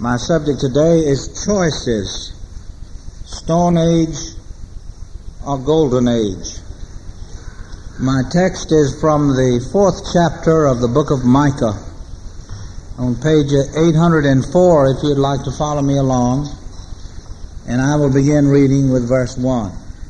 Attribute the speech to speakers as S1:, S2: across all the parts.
S1: My subject today is choices, Stone Age or Golden Age. My text is from the 4th chapter of the book of Micah, on page 804, if you'd like to follow me along, and I will begin reading with verse 1.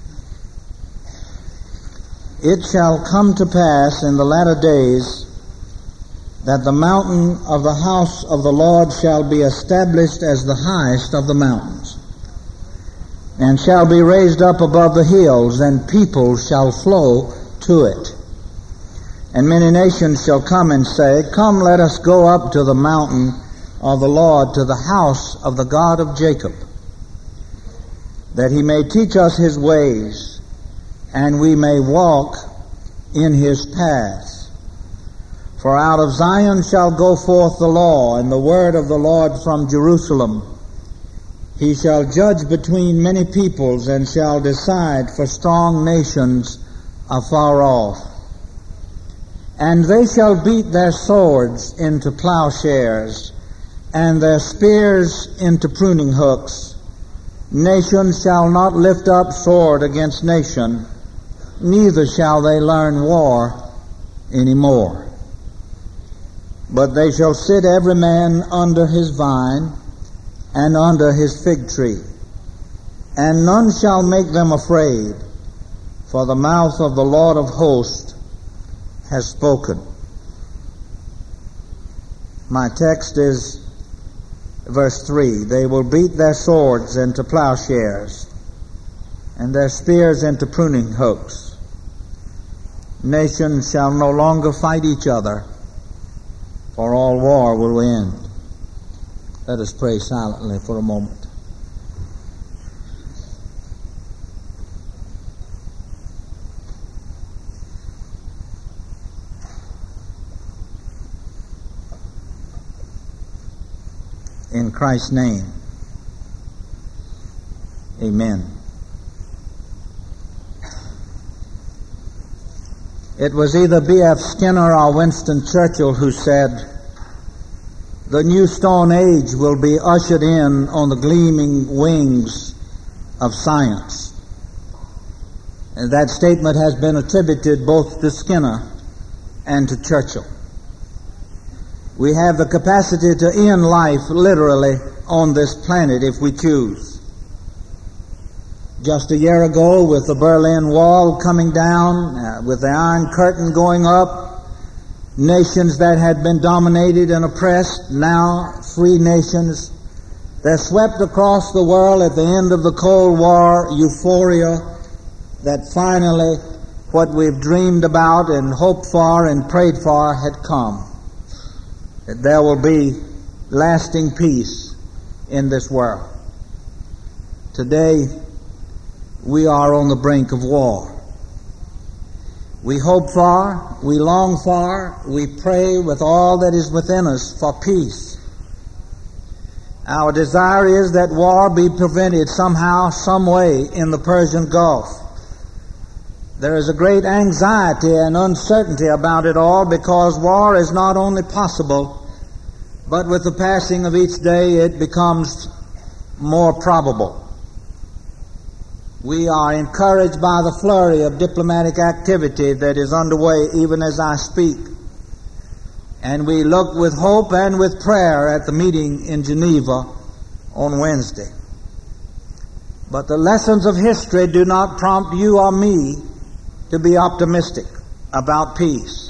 S1: It shall come to pass in the latter days that the mountain of the house of the Lord shall be established as the highest of the mountains, and shall be raised up above the hills, and people shall flow to it. And many nations shall come and say, Come, let us go up to the mountain of the Lord, to the house of the God of Jacob, that he may teach us his ways, and we may walk in his paths. For out of Zion shall go forth the law, and the word of the Lord from Jerusalem. He shall judge between many peoples, and shall decide for strong nations afar off. And they shall beat their swords into plowshares, and their spears into pruning hooks. Nation shall not lift up sword against nation, neither shall they learn war any more. But they shall sit every man under his vine and under his fig tree, and none shall make them afraid, for the mouth of the Lord of hosts has spoken. My text is verse 3. They will beat their swords into plowshares, and their spears into pruning hooks. Nations shall no longer fight each other, for all war will end. Let us pray silently for a moment. In Christ's name, amen. It was either B.F. Skinner or Winston Churchill who said, the new Stone Age will be ushered in on the gleaming wings of science. And that statement has been attributed both to Skinner and to Churchill. We have the capacity to end life literally on this planet if we choose. Just a year ago, with the Berlin Wall coming down, with the Iron Curtain going up, nations that had been dominated and oppressed, now free nations, there swept across the world at the end of the Cold War euphoria that finally what we've dreamed about and hoped for and prayed for had come. That there will be lasting peace in this world. Today, we are on the brink of war. We hope for, we long for, we pray with all that is within us for peace. Our desire is that war be prevented somehow, some way in the Persian Gulf. There is a great anxiety and uncertainty about it all because war is not only possible, but with the passing of each day it becomes more probable. We are encouraged by the flurry of diplomatic activity that is underway even as I speak. And we look with hope and with prayer at the meeting in Geneva on Wednesday. But the lessons of history do not prompt you or me to be optimistic about peace.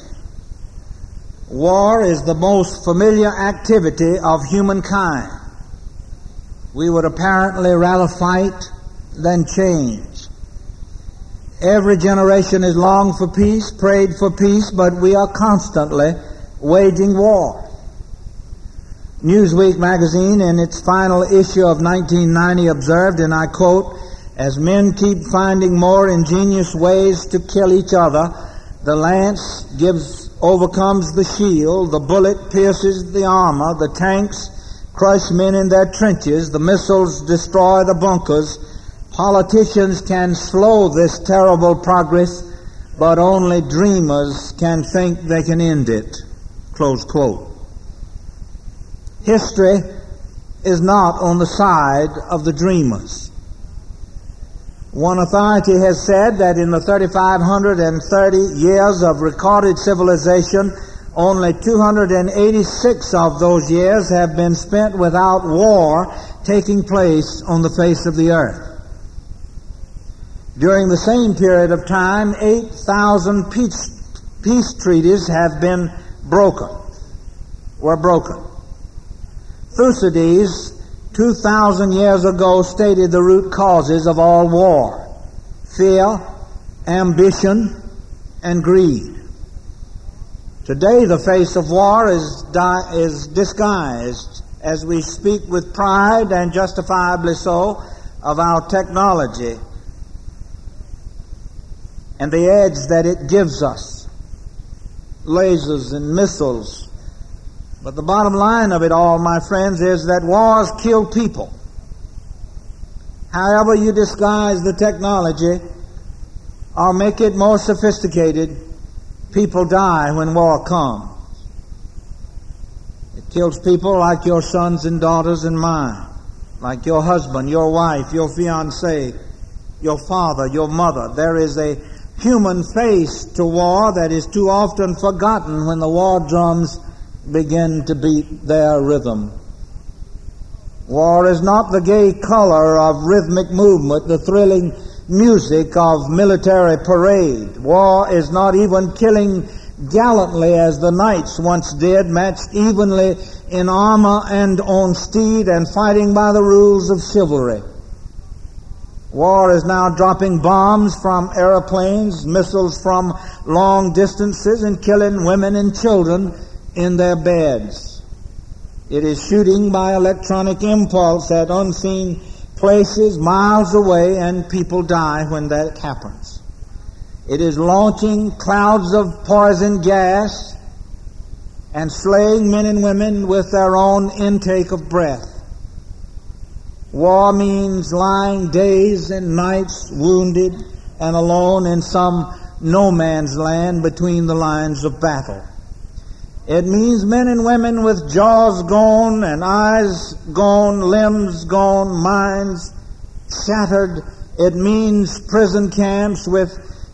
S1: War is the most familiar activity of humankind. We would apparently rather fight than change. Every generation is longed for peace, prayed for peace, but we are constantly waging war. Newsweek magazine in its final issue of 1990 observed, and I quote, as men keep finding more ingenious ways to kill each other, the lance overcomes the shield, the bullet pierces the armor, the tanks crush men in their trenches, the missiles destroy the bunkers. Politicians can slow this terrible progress, but only dreamers can think they can end it. Close quote. History is not on the side of the dreamers. One authority has said that in the 3,530 years of recorded civilization, only 286 of those years have been spent without war taking place on the face of the earth. During the same period of time, 8,000 peace treaties have been were broken. Thucydides, 2,000 years ago, stated the root causes of all war: fear, ambition, and greed. Today, the face of war is disguised as we speak with pride, and justifiably so, of our technology and the edge that it gives us, lasers and missiles. But the bottom line of it all, my friends, is that wars kill people. However you disguise the technology or make it more sophisticated, people die when war comes. It kills people like your sons and daughters and mine, like your husband, your wife, your fiancé, your father, your mother. There is a human face to war that is too often forgotten when the war drums begin to beat their rhythm. War is not the gay color of rhythmic movement, the thrilling music of military parade. War is not even killing gallantly as the knights once did, matched evenly in armor and on steed, and fighting by the rules of chivalry. War is now dropping bombs from airplanes, missiles from long distances, and killing women and children in their beds. It is shooting by electronic impulse at unseen places miles away, and people die when that happens. It is launching clouds of poison gas and slaying men and women with their own intake of breath. War means lying days and nights wounded and alone in some no man's land between the lines of battle. It means men and women with jaws gone and eyes gone, limbs gone, minds shattered. It means prison camps with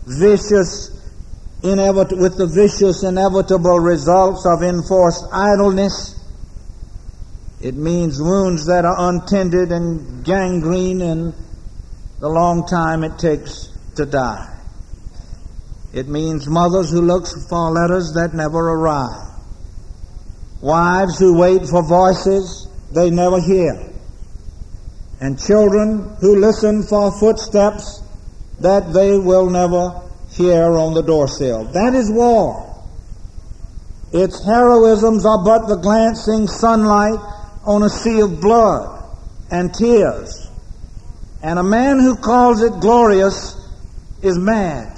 S1: the vicious inevitable results of enforced idleness. It means wounds that are untended and gangrene in the long time it takes to die. It means mothers who look for letters that never arrive. Wives who wait for voices they never hear. And children who listen for footsteps that they will never hear on the doorsill. That is war. Its heroisms are but the glancing sunlight on a sea of blood and tears. And a man who calls it glorious is mad.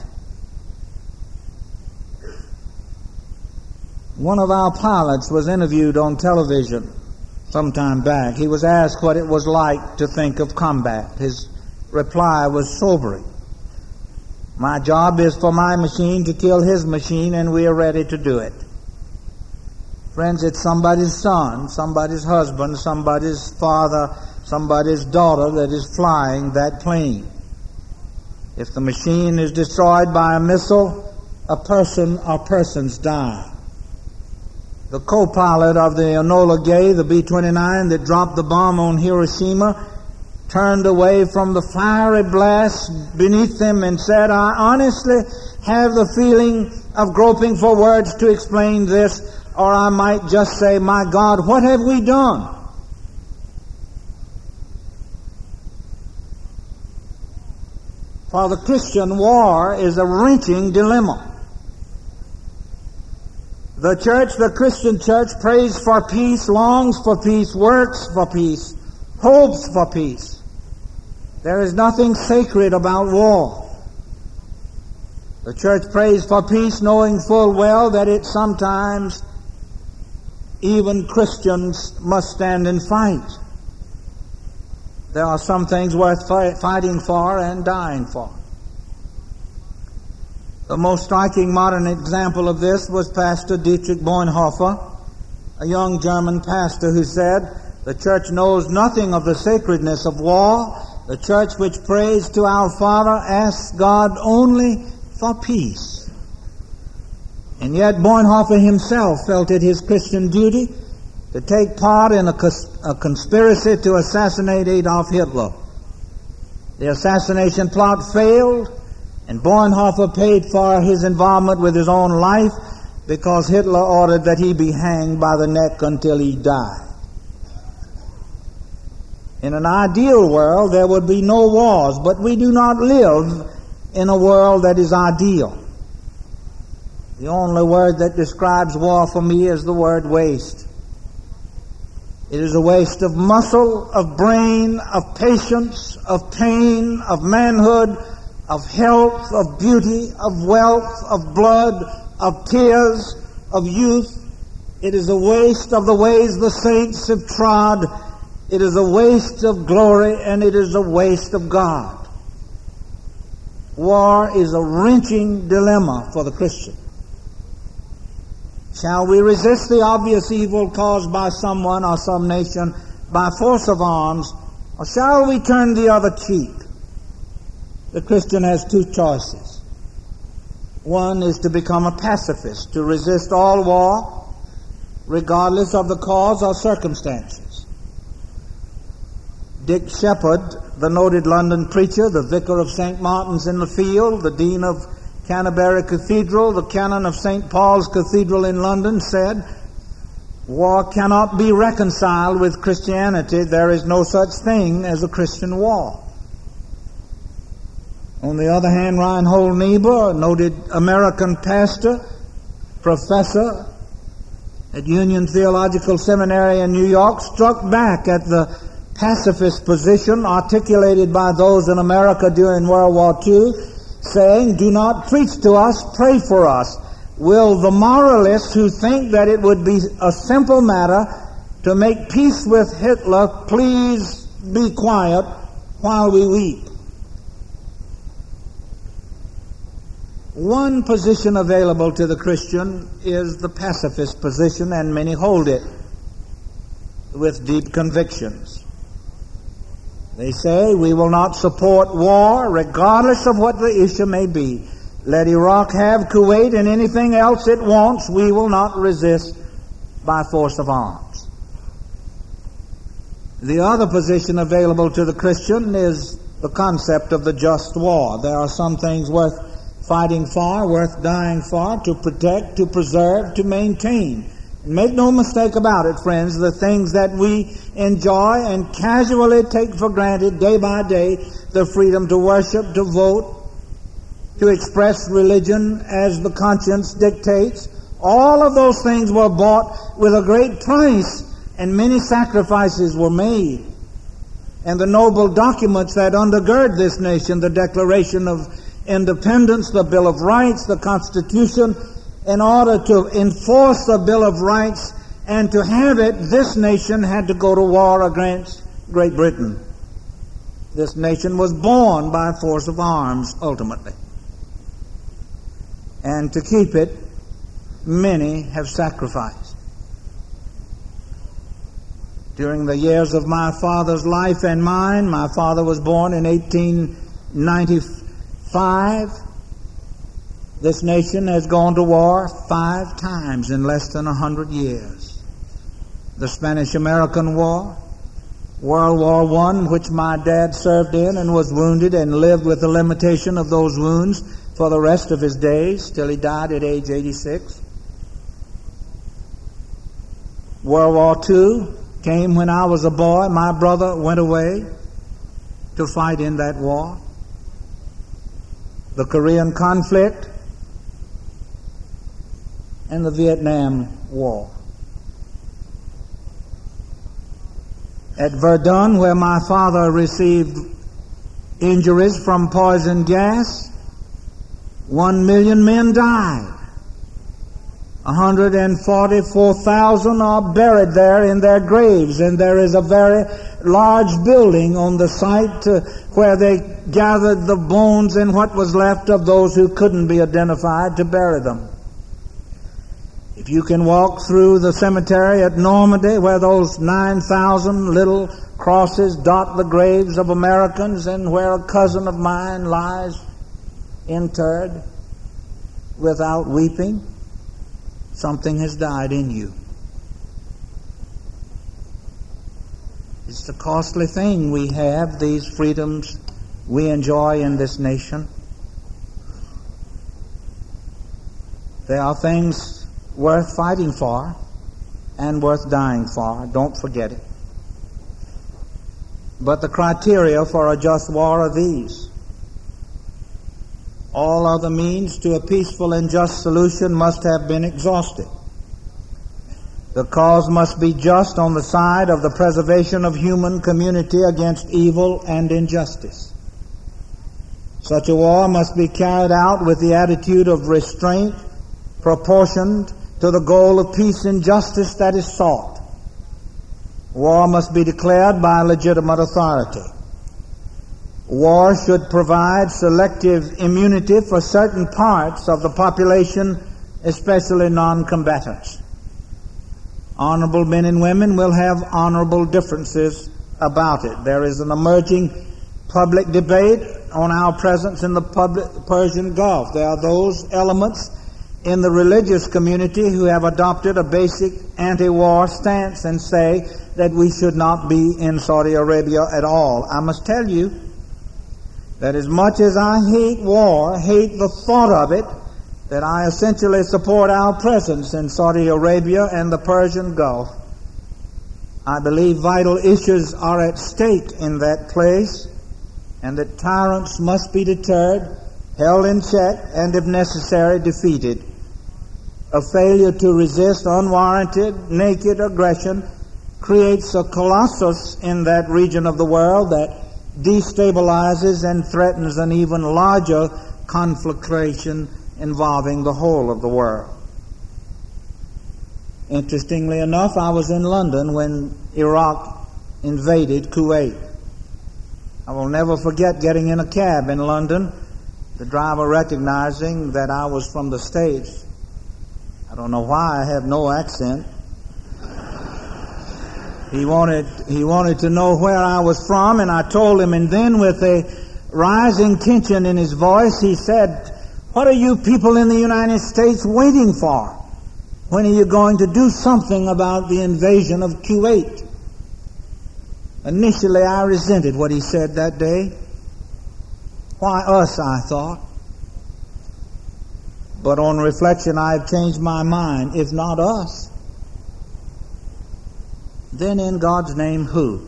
S1: One of our pilots was interviewed on television some time back. He was asked what it was like to think of combat. His reply was sobering. My job is for my machine to kill his machine, and we are ready to do it. Friends, it's somebody's son, somebody's husband, somebody's father, somebody's daughter that is flying that plane. If the machine is destroyed by a missile, a person or persons die. The co-pilot of the Enola Gay, the B-29 that dropped the bomb on Hiroshima, turned away from the fiery blast beneath them and said, I honestly have the feeling of groping for words to explain this, or I might just say, my God, what have we done? For the Christian, war is a wrenching dilemma. The church, the Christian church, prays for peace, longs for peace, works for peace, hopes for peace. There is nothing sacred about war. The church prays for peace, knowing full well that it sometimes even Christians must stand and fight. There are some things worth fighting for and dying for. The most striking modern example of this was Pastor Dietrich Bonhoeffer, a young German pastor who said, The church knows nothing of the sacredness of war. The church which prays to our Father asks God only for peace. And yet Bonhoeffer himself felt it his Christian duty to take part in a conspiracy to assassinate Adolf Hitler. The assassination plot failed, and Bonhoeffer paid for his involvement with his own life because Hitler ordered that he be hanged by the neck until he died. In an ideal world, there would be no wars, but we do not live in a world that is ideal. The only word that describes war for me is the word waste. It is a waste of muscle, of brain, of patience, of pain, of manhood, of health, of beauty, of wealth, of blood, of tears, of youth. It is a waste of the ways the saints have trod. It is a waste of glory, and it is a waste of God. War is a wrenching dilemma for the Christian. Shall we resist the obvious evil caused by someone or some nation by force of arms, or shall we turn the other cheek? The Christian has two choices. One is to become a pacifist, to resist all war, regardless of the cause or circumstances. Dick Shepherd, the noted London preacher, the vicar of St. Martin's in the Field, the dean of Canterbury Cathedral, the canon of St. Paul's Cathedral in London, said, "War cannot be reconciled with Christianity. There is no such thing as a Christian war." On the other hand, Reinhold Niebuhr, a noted American pastor, professor at Union Theological Seminary in New York, struck back at the pacifist position articulated by those in America during World War II, saying, "Do not preach to us, pray for us. Will the moralists who think that it would be a simple matter to make peace with Hitler please be quiet while we weep?" One position available to the Christian is the pacifist position, and many hold it with deep convictions. They say, "We will not support war regardless of what the issue may be. Let Iraq have Kuwait and anything else it wants. We will not resist by force of arms." The other position available to the Christian is the concept of the just war. There are some things worth fighting for, worth dying for, to protect, to preserve, to maintain. And make no mistake about it, friends, the things that we enjoy and casually take for granted day by day, the freedom to worship, to vote, to express religion as the conscience dictates, all of those things were bought with a great price, and many sacrifices were made. And the noble documents that undergird this nation, the Declaration of Independence, the Bill of Rights, the Constitution, in order to enforce the Bill of Rights and to have it, this nation had to go to war against Great Britain. This nation was born by force of arms, ultimately. And to keep it, many have sacrificed. During the years of my father's life and mine, my father was born in 1895. This nation has gone to war 5 times in less than 100 years. The Spanish-American War, World War I, which my dad served in and was wounded and lived with the limitation of those wounds for the rest of his days, till he died at age 86. World War II came when I was a boy. My brother went away to fight in that war. The Korean conflict and the Vietnam War. At Verdun, where my father received injuries from poison gas, 1 million men died. 144,000 are buried there in their graves, and there is a very large building on the site where they gathered the bones and what was left of those who couldn't be identified to bury them. If you can walk through the cemetery at Normandy where those 9,000 little crosses dot the graves of Americans and where a cousin of mine lies interred without weeping, something has died in you. It's a costly thing we have, these freedoms we enjoy in this nation. There are things worth fighting for and worth dying for. Don't forget it. But the criteria for a just war are these. All other means to a peaceful and just solution must have been exhausted. The cause must be just on the side of the preservation of human community against evil and injustice. Such a war must be carried out with the attitude of restraint proportioned to the goal of peace and justice that is sought. War must be declared by legitimate authority. War should provide selective immunity for certain parts of the population, especially non-combatants. Honorable men and women will have honorable differences about it. There is an emerging public debate on our presence in the Persian Gulf. There are those elements in the religious community who have adopted a basic anti-war stance and say that we should not be in Saudi Arabia at all. I must tell you that as much as I hate war, hate the thought of it, that I essentially support our presence in Saudi Arabia and the Persian Gulf. I believe vital issues are at stake in that place, and that tyrants must be deterred, held in check, and if necessary, defeated. A failure to resist unwarranted, naked aggression creates a colossus in that region of the world that destabilizes and threatens an even larger conflagration involving the whole of the world. Interestingly enough, I was in London when Iraq invaded Kuwait. I will never forget getting in a cab in London, the driver recognizing that I was from the States. I don't know why I have no accent. He wanted to know where I was from, and I told him, and then with a rising tension in his voice, he said, "What are you people in the United States waiting for? When are you going to do something about the invasion of Kuwait?" Initially, I resented what he said that day. Why us, I thought. But on reflection, I have changed my mind. If not us, then in God's name, who?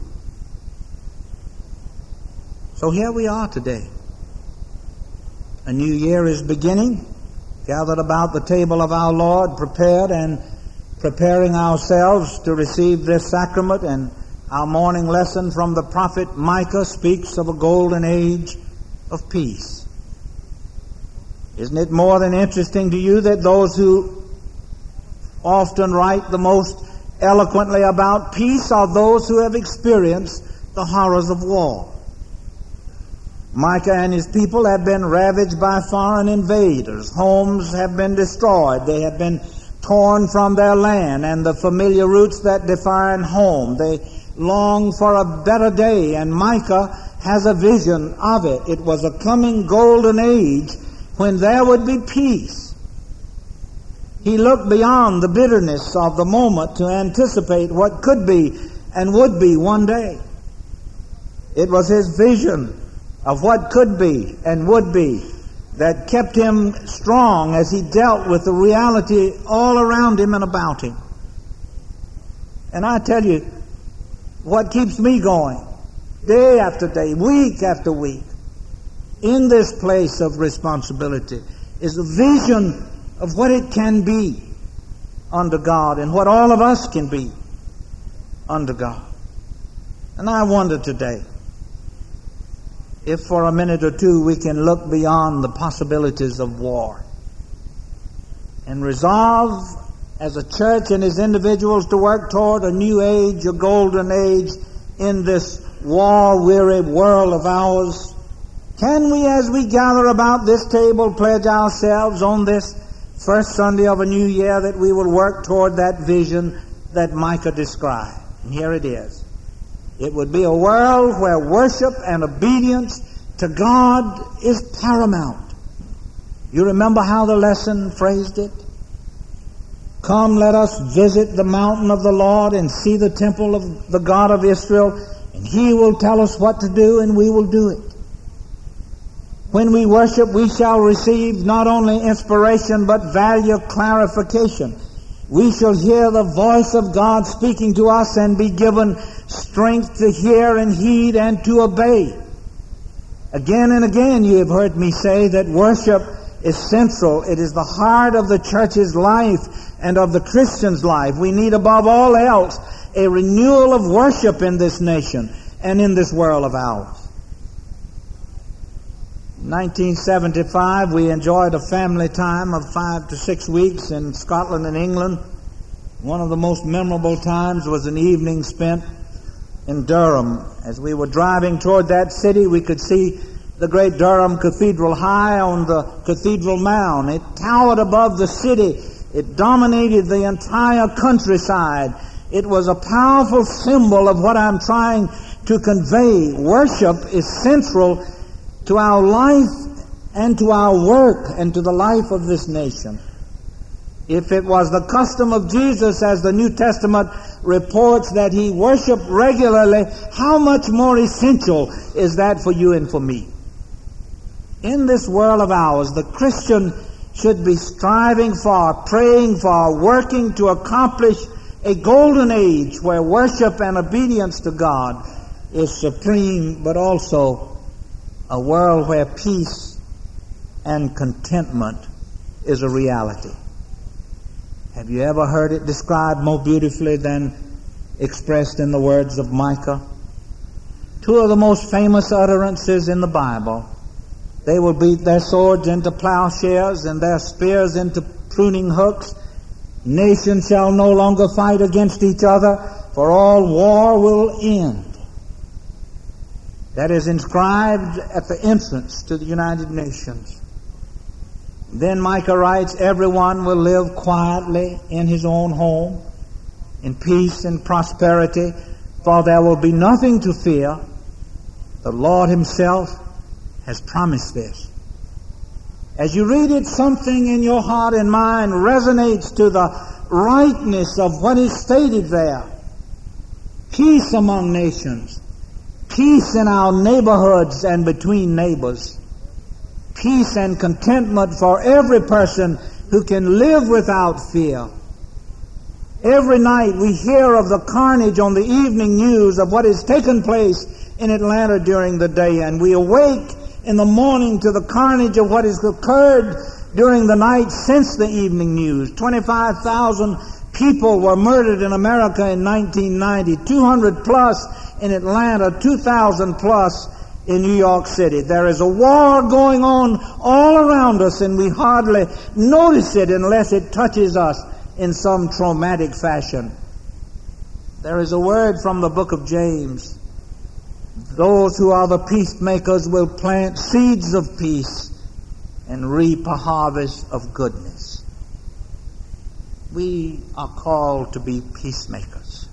S1: So here we are today. A new year is beginning, gathered about the table of our Lord, prepared and preparing ourselves to receive this sacrament. And our morning lesson from the prophet Micah speaks of a golden age of peace. Isn't it more than interesting to you that those who often write the most eloquently about peace are those who have experienced the horrors of war? Micah and his people have been ravaged by foreign invaders. Homes have been destroyed. They have been torn from their land and the familiar roots that define home. They long for a better day, and Micah has a vision of it. It was a coming golden age when there would be peace. He looked beyond the bitterness of the moment to anticipate what could be and would be one day. It was his vision of what could be and would be that kept him strong as he dealt with the reality all around him and about him. And I tell you, what keeps me going day after day, week after week, in this place of responsibility is a vision of what it can be under God and what all of us can be under God. And I wonder today if for a minute or two we can look beyond the possibilities of war and resolve as a church and as individuals to work toward a new age, a golden age in this war-weary world of ours. Can we, as we gather about this table, pledge ourselves on this first Sunday of a new year, that we will work toward that vision that Micah described. And here it is. It would be a world where worship and obedience to God is paramount. You remember how the lesson phrased it? Come, let us visit the mountain of the Lord and see the temple of the God of Israel, and He will tell us what to do, and we will do it. When we worship, we shall receive not only inspiration, but value clarification. We shall hear the voice of God speaking to us and be given strength to hear and heed and to obey. Again and again you have heard me say that worship is central. It is the heart of the church's life and of the Christian's life. We need above all else a renewal of worship in this nation and in this world of ours. In 1975, we enjoyed a family time of 5 to 6 weeks in Scotland and England. One of the most memorable times was an evening spent in Durham. As we were driving toward that city, we could see the great Durham Cathedral high on the Cathedral Mound. It towered above the city. It dominated the entire countryside. It was a powerful symbol of what I'm trying to convey. Worship is central to our life and to our work and to the life of this nation. If it was the custom of Jesus, as the New Testament reports, that He worshiped regularly, how much more essential is that for you and for me? In this world of ours, the Christian should be striving for, praying for, working to accomplish a golden age where worship and obedience to God is supreme, but also a world where peace and contentment is a reality. Have you ever heard it described more beautifully than expressed in the words of Micah? Two of the most famous utterances in the Bible. They will beat their swords into plowshares and their spears into pruning hooks. Nations shall no longer fight against each other, for all war will end. That is inscribed at the entrance to the United Nations. Then Micah writes, everyone will live quietly in his own home, in peace and prosperity, for there will be nothing to fear. The Lord Himself has promised this. As you read it, something in your heart and mind resonates to the rightness of what is stated there. Peace among nations. Peace in our neighborhoods and between neighbors. Peace and contentment for every person who can live without fear. Every night we hear of the carnage on the evening news of what has taken place in Atlanta during the day, and we awake in the morning to the carnage of what has occurred during the night since the evening news. 25,000 people were murdered in America in 1990, 200 plus in Atlanta, 2,000 plus in New York City. There is a war going on all around us, and we hardly notice it unless it touches us in some traumatic fashion. There is a word from the book of James. Those who are the peacemakers will plant seeds of peace and reap a harvest of goodness. We are called to be peacemakers.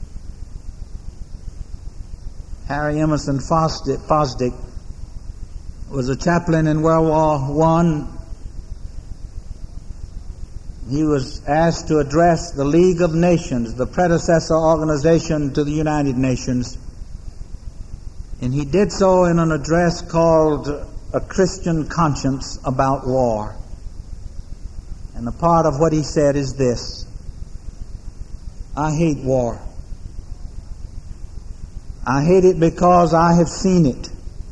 S1: Harry Emerson Fosdick was a chaplain in World War I. He was asked to address the League of Nations, the predecessor organization to the United Nations. And he did so in an address called A Christian Conscience About War. And a part of what he said is this: I hate war. I hate it because I have seen it.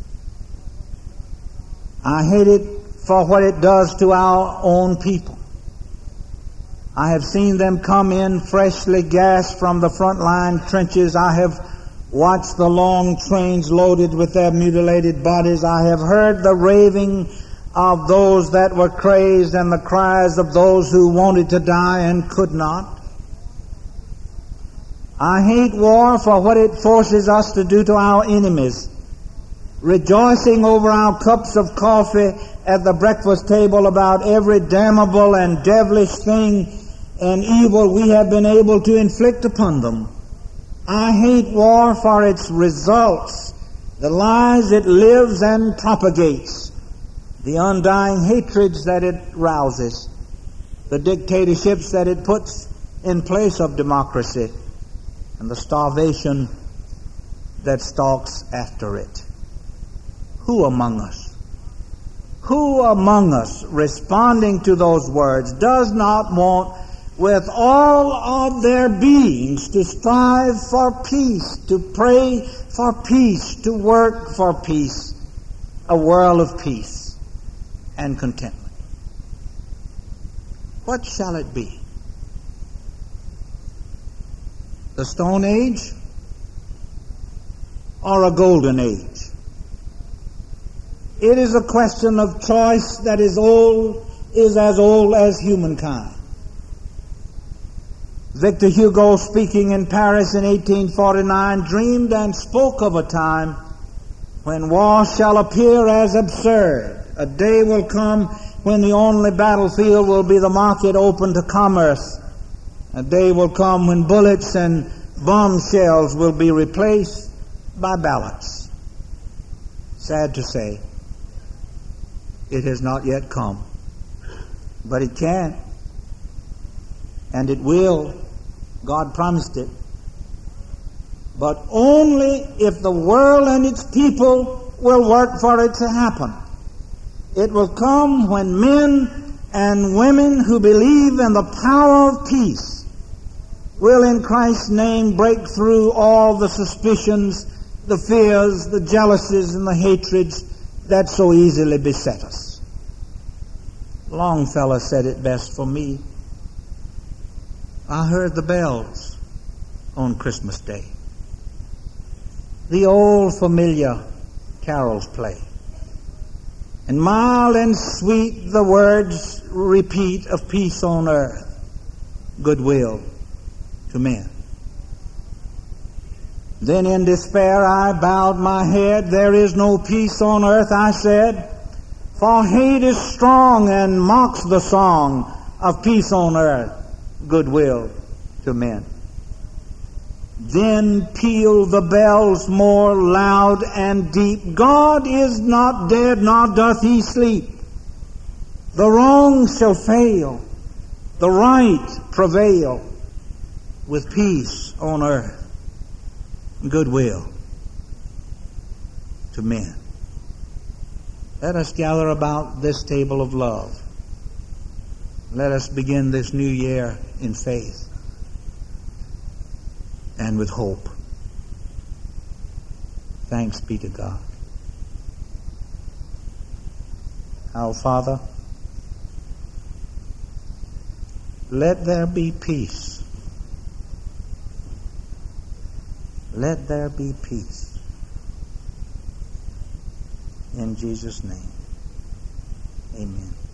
S1: I hate it for what it does to our own people. I have seen them come in freshly gassed from the front line trenches. I have watched the long trains loaded with their mutilated bodies. I have heard the raving of those that were crazed and the cries of those who wanted to die and could not. I hate war for what it forces us to do to our enemies. rejoicing over our cups of coffee at the breakfast table about every damnable and devilish thing and evil we have been able to inflict upon them. I hate war for its results, the lies it lives and propagates, the undying hatreds that it rouses, the dictatorships that it puts in place of democracy, and the starvation that stalks after it. Who among us, responding to those words, does not want with all of their beings to strive for peace, to pray for peace, to work for peace, a world of peace and contentment? What shall it be? The Stone Age or a Golden Age? It is a question of choice that is as old as humankind. Victor Hugo, speaking in Paris in 1849, dreamed and spoke of a time when war shall appear as absurd. A day will come when the only battlefield will be the market open to commerce. A day will come when bullets and bombshells will be replaced by ballots. Sad to say, it has not yet come. But it can. And it will. God promised it. But only if the world and its people will work for it to happen. It will come when men and women who believe in the power of peace will in Christ's name break through all the suspicions, the fears, the jealousies, and the hatreds that so easily beset us. Longfellow said it best for me. I heard the bells on Christmas Day. The old familiar carols play. And mild and sweet the words repeat of peace on earth, goodwill to men. Then in despair I bowed my head. There is no peace on earth, I said, for hate is strong and mocks the song of peace on earth, goodwill to men. Then pealed the bells more loud and deep. God is not dead, nor doth he sleep. The wrong shall fail, the right prevail, with peace on earth, goodwill to men. Let us gather about this table of love. Let us begin this new year in faith and with hope. Thanks be to God. Our Father, let there be peace. Let there be peace. In Jesus' name, amen.